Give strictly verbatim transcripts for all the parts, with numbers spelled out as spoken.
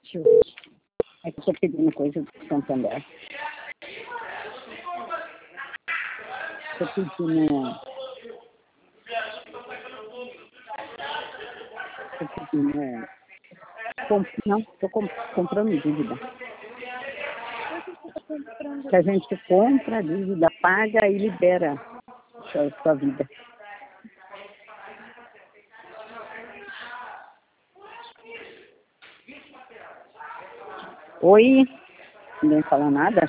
Deixa eu... É que eu tô pedindo coisa do Santander. Tô pedindo... Tô pedindo... Comp... Não, tô comp... comprando dívida. Que a gente compra a dívida, paga e libera a sua vida. Oi? Ninguém fala nada?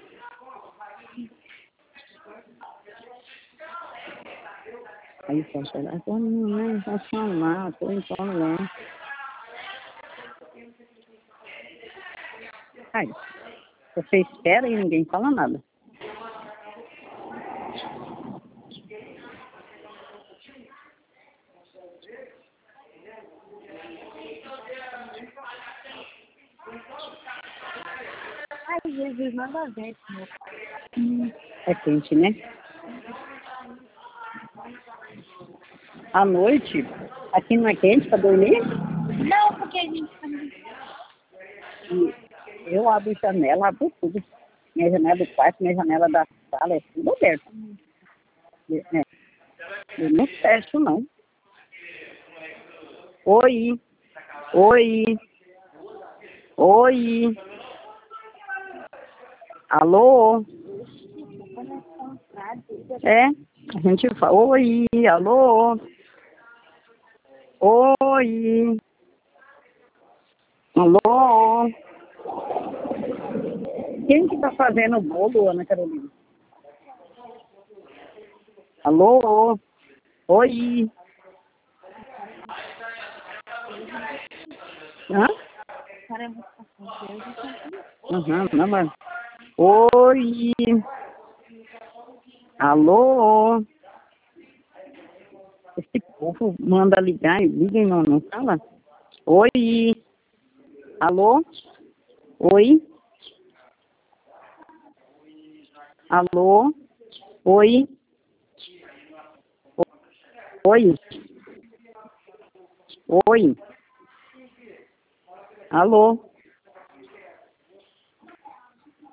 Aí pode falar, tô não posso falar, tô em lá. Aí, você espera e ninguém fala nada. Ai, Jesus, nada a ver, meu. Hum, é quente, né? À noite, aqui não é quente para dormir? Não, porque a gente tá... E eu abro a janela, abro tudo. Minha janela do quarto, minha janela da sala, é tudo aberto. É. Eu não fecho, não. Oi. Oi. Oi. Alô? É, a gente fala, oi, alô? Oi. Alô? Quem que tá fazendo o bolo, Ana Carolina? Alô? Oi? Hã? Uhum, não, mas... Oi? Alô? Esse povo manda ligar e liga e não, não fala? Oi? Alô? Oi? Alô? Oi? Oi? Oi? Alô?